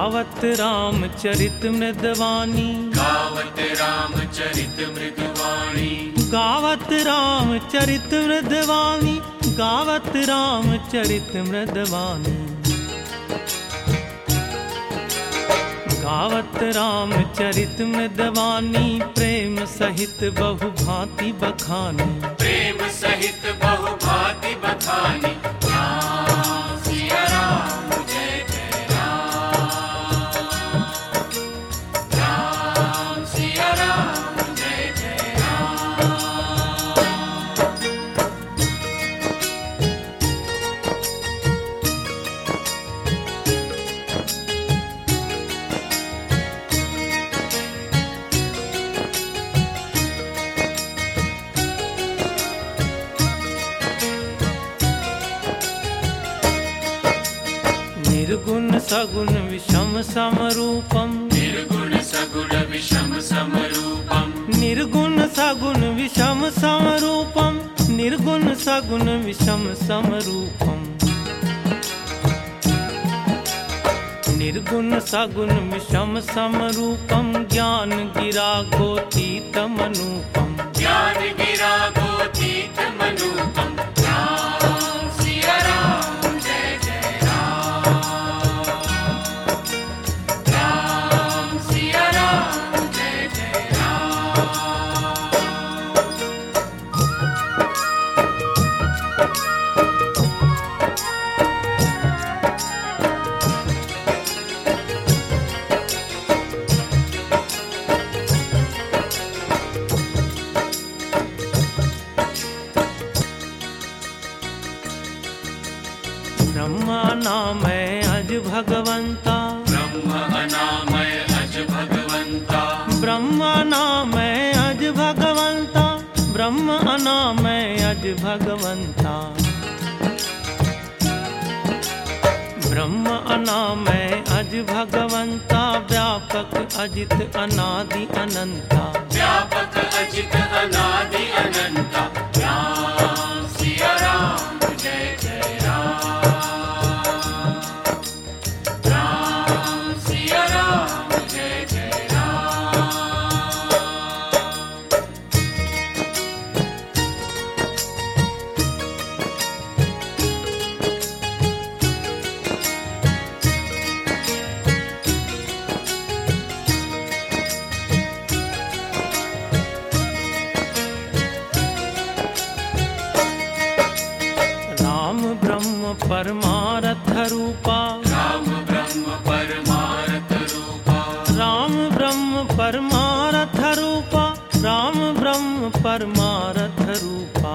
गावत रामचरित मृदवाणी, गावत रामचरित मृदवाणी, गावत रामचरित मृदवाणी, गावत रामचरित मृदवाणी, गावत रामचरित मृदवाणी, प्रेम सहित बहु भांति बखानी, प्रेम सहित बहु भांति बखानी। राम सिया राम जय जय राम, राम सिया राम जय जय राम। निर्गुण सगुण विषम समरूपम, निर्गुण सगुण विषम समरूपम, निर्गुण सगुण विषम समरूपम, निर्गुण सगुण विषम समरूपम, निर्गुण सगुण विषम समरूपम, ज्ञान गिरा गोतीतम अनुपम, ज्ञान गिरा गोतीत मनूपम। राम सिया राम जय जय राम, राम सिया राम जय जय राम। ब्रह्मा नामय अज भगवंता, ब्रह्म अनामय अज भगवंता, ब्रह्मा नामय अज भगवंता, ब्रह्म अनामय अज भगवंता, ब्रह्म अनामय अज भगवंता, व्यापक अजित अनादि अनंता, व्यापक अजित अनादि अनंता। राम सिया राम जय जय राम, राम सिया राम जय जय राम। राम ब्रह्म परमारथ रूपा, राम ब्रह्म परमारथ रूपा, राम ब्रह्म परमारथ रूपा, राम ब्रह्म परमारथ रूपा,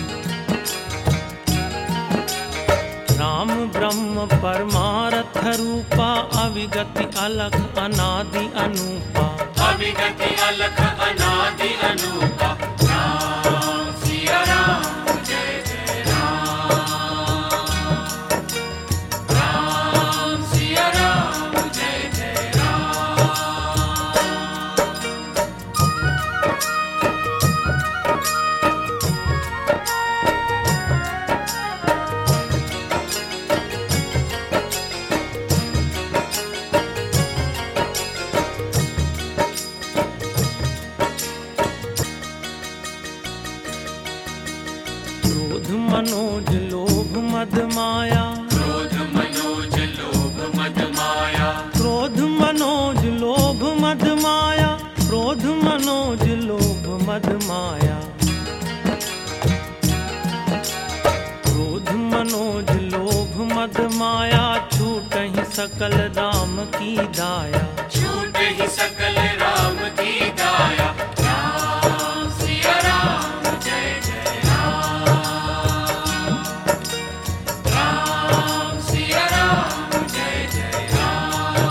राम ब्रह्म परमारथ रूपा, अविगति अलख अनादि अनूपा, अविगति अलख अनादि अनूपा। राम सिया राम जय जय राम, राम सिया राम जय जय राम। क्रोध मनोज लोभ मद माया, क्रोध मनोज लोभ मद माया, क्रोध मनोज लोभ मद माया, क्रोध मनोज लोभ मद माया, क्रोध मनोज लोभ मद माया, छूटहि सकल राम की दाया, छूट ही सकल राम की दाया। राम सिया राम जय जय राम, राम सिया राम जय जय राम।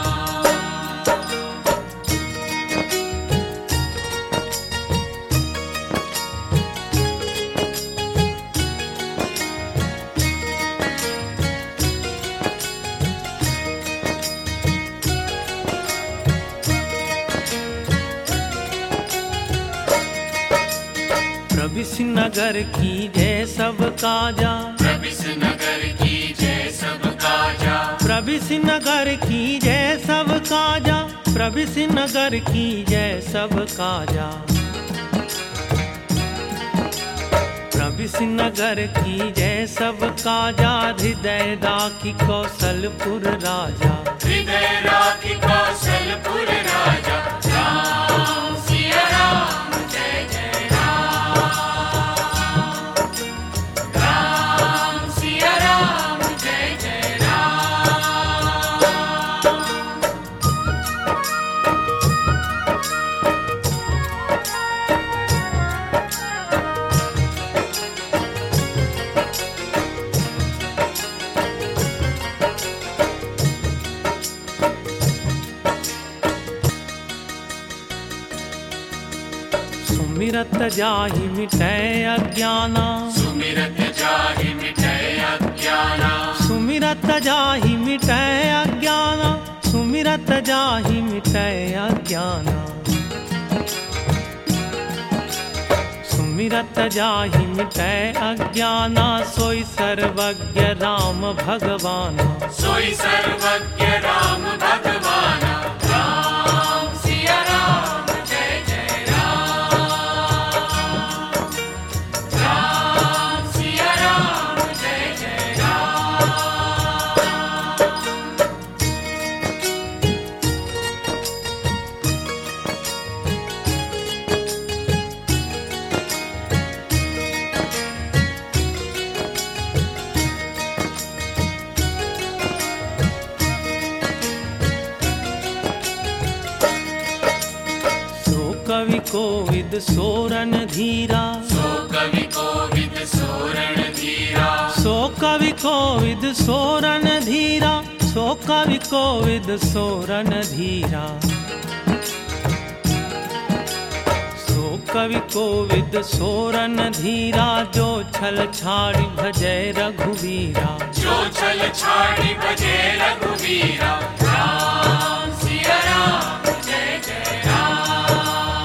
प्रविश नगर की जय सब काजा, प्रविश नगर की जय सब काजा, प्रविशि नगर की जय सब काजा, प्रविशि नगर की जय सब काजा। प्रविशि नगर की जय सब काजा, हृदय राखी कौशलपुर राजा। हृदय राखी कौशलपुर राजा। राम सिया राम जय जय राम। राम सिया राम जय जय राम। सुमिरत जाहि मिटै अज्ञाना, सुमिरत जाहि मिटै अज्ञाना। सुमिरत जाहि मिटै अज्ञाना, सुमिरत जाहि मिटै अज्ञाना। सुमिरत जाहि मिटै अज्ञाना, सोई सर्वज्ञ राम भगवाना। सोई सर्वज्ञ राम भगवाना। राम सिया राम जय जय राम। राम सिया राम जय जय राम। कवि कोविद सोरन धीरा, सो कवि कोविद सोरण धीरा। सो कवि कोविद सोरन धीरा, सो कवि कोविद सोरन धीरा। सो कवि कोविद सोरन धीरा, जो छल छाड़ी भजै रघुवीरा। जो छल छाड़ी भजे रघुवीरा। राम सिया राम जय जय राम।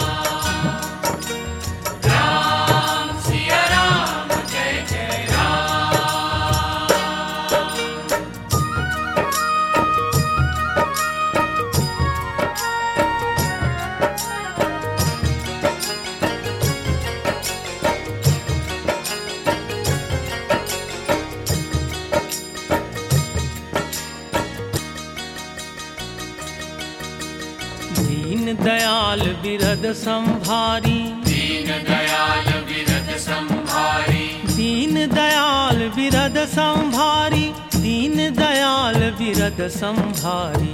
राम सिया राम जय जय राम। दीन दयाल बिरद संभारी, दीन दयाल विरद संभारी। दीन दयाल बिरद संभारी, दीन दयाल बिरद संभारी।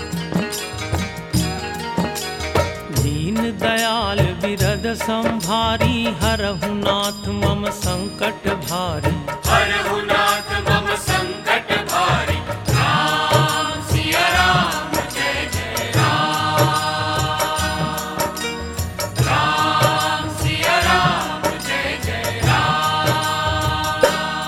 दीन दयाल बिरद संभारी, हरहु नाथ मम संकट भारी। हरहु नाथ मम संकट भारी। राम सिया राम जय जय राम। राम सिया राम जय जय राम।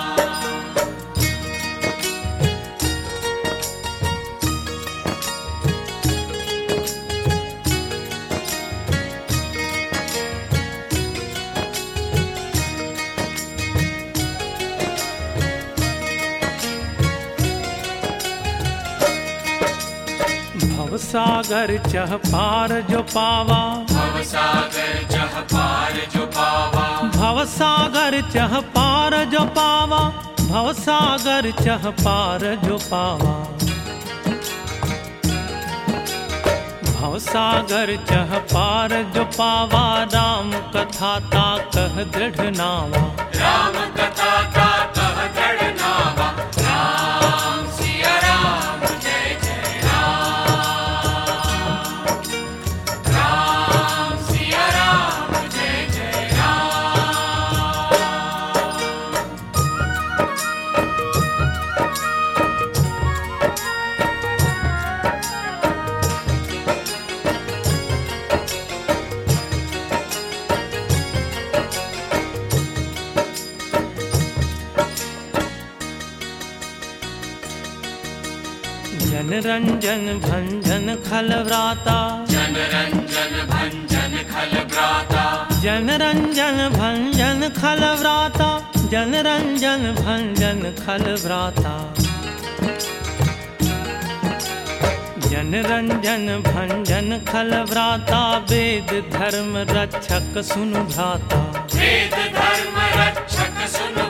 भवसागर चह पार जो पावा, भवसागर चह पार जो पावा। भवसागर चह पार जो पावा, भवसागर चह पार जो पावा। भवसागर चह पार जो पावा, राम कथा ता कह दृढ़ नावा। राम कथा का कह दृढ़ नावा। राम सिया राम जय जय राम। राम सिया राम जय जय राम। जन रंजन भंजन खल व्राता, जन रंजन भंजन खल व्राता। जन रंजन भंजन खल व्राता, जन रंजन भंजन खल व्राता। जन रंजन भंजन खल व्राता वेद धर्म रक्षक सुनु भ्राता वेद धर्म रक्षक सुनु